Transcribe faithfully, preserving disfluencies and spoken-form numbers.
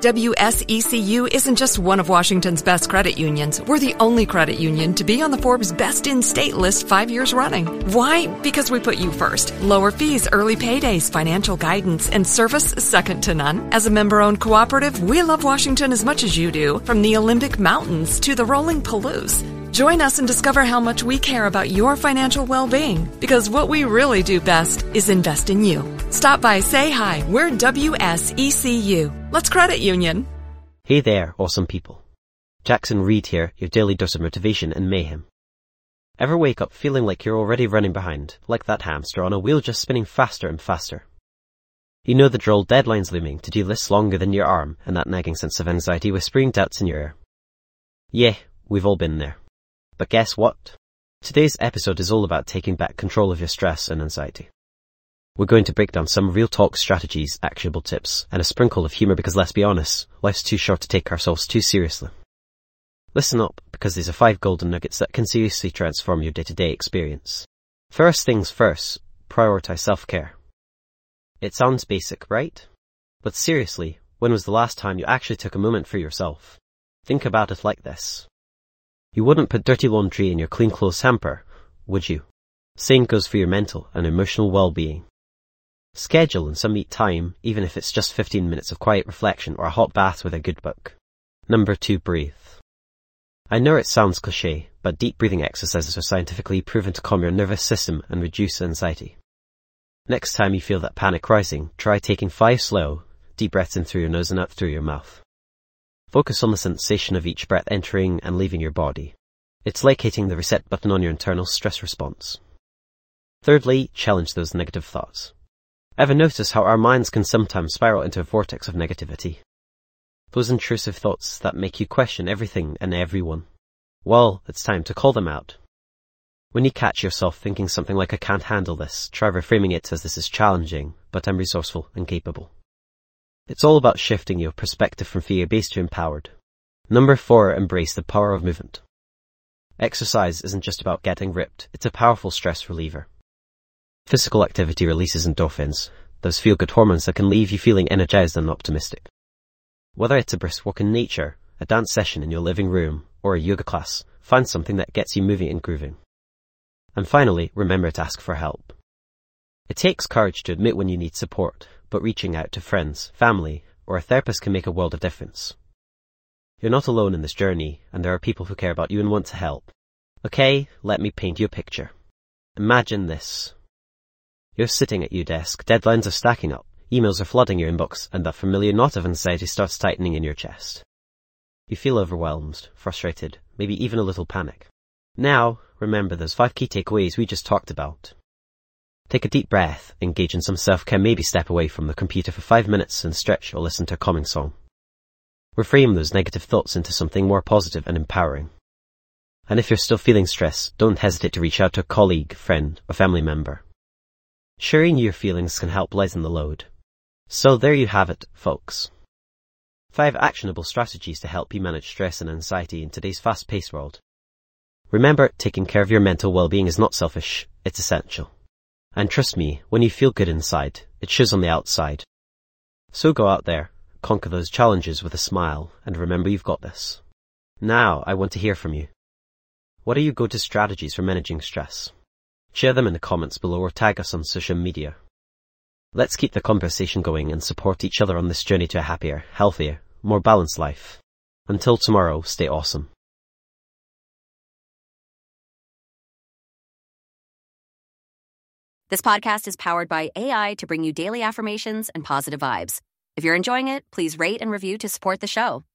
W S E C U isn't just one of Washington's best credit unions. We're the only credit union to be on the Forbes Best in State list five years running. Why? Because we put you first. Lower fees, early paydays, financial guidance, and service second to none. As a member-owned cooperative, we love Washington as much as you do, from the Olympic Mountains to the rolling Palouse. Join us and discover how much we care about your financial well-being, because what we really do best is invest in you. Stop by, say hi. We're W S E C U. Let's credit union. Hey there, awesome people. Jackson Reed here, your daily dose of motivation and mayhem. Ever wake up feeling like you're already running behind, like that hamster on a wheel just spinning faster and faster? You know the drill, deadlines looming, to-do lists longer than your arm, and that nagging sense of anxiety whispering doubts in your ear. Yeah, we've all been there. But guess what? Today's episode is all about taking back control of your stress and anxiety. We're going to break down some real talk strategies, actionable tips, and a sprinkle of humour because let's be honest, life's too short to take ourselves too seriously. Listen up, because these are five golden nuggets that can seriously transform your day-to-day experience. First things first, prioritise self-care. It sounds basic, right? But seriously, when was the last time you actually took a moment for yourself? Think about it like this. You wouldn't put dirty laundry in your clean clothes hamper, would you? Same goes for your mental and emotional well-being. Schedule in some me time, even if it's just fifteen minutes of quiet reflection or a hot bath with a good book. Number two, breathe. I know it sounds cliché, but deep breathing exercises are scientifically proven to calm your nervous system and reduce anxiety. Next time you feel that panic rising, try taking five slow, deep breaths in through your nose and out through your mouth. Focus on the sensation of each breath entering and leaving your body. It's like hitting the reset button on your internal stress response. Thirdly, challenge those negative thoughts. Ever notice how our minds can sometimes spiral into a vortex of negativity? Those intrusive thoughts that make you question everything and everyone. Well, it's time to call them out. When you catch yourself thinking something like I can't handle this, try reframing it as this is challenging, but I'm resourceful and capable. It's all about shifting your perspective from fear-based to empowered. Number four, embrace the power of movement. Exercise isn't just about getting ripped, it's a powerful stress reliever. Physical activity releases endorphins, those feel-good hormones that can leave you feeling energized and optimistic. Whether it's a brisk walk in nature, a dance session in your living room, or a yoga class, find something that gets you moving and grooving. And finally, remember to ask for help. It takes courage to admit when you need support, but reaching out to friends, family, or a therapist can make a world of difference. You're not alone in this journey, and there are people who care about you and want to help. Okay, let me paint you a picture. Imagine this. You're sitting at your desk, deadlines are stacking up, emails are flooding your inbox, and that familiar knot of anxiety starts tightening in your chest. You feel overwhelmed, frustrated, maybe even a little panic. Now, remember those five key takeaways we just talked about. Take a deep breath, engage in some self-care, maybe step away from the computer for five minutes and stretch or listen to a calming song. Reframe those negative thoughts into something more positive and empowering. And if you're still feeling stress, don't hesitate to reach out to a colleague, friend, or family member. Sharing your feelings can help lighten the load. So there you have it, folks. Five actionable strategies to help you manage stress and anxiety in today's fast-paced world. Remember, taking care of your mental well-being is not selfish, it's essential. And trust me, when you feel good inside, it shows on the outside. So go out there, conquer those challenges with a smile, and remember you've got this. Now, I want to hear from you. What are your go-to strategies for managing stress? Share them in the comments below or tag us on social media. Let's keep the conversation going and support each other on this journey to a happier, healthier, more balanced life. Until tomorrow, stay awesome. This podcast is powered by A I to bring you daily affirmations and positive vibes. If you're enjoying it, please rate and review to support the show.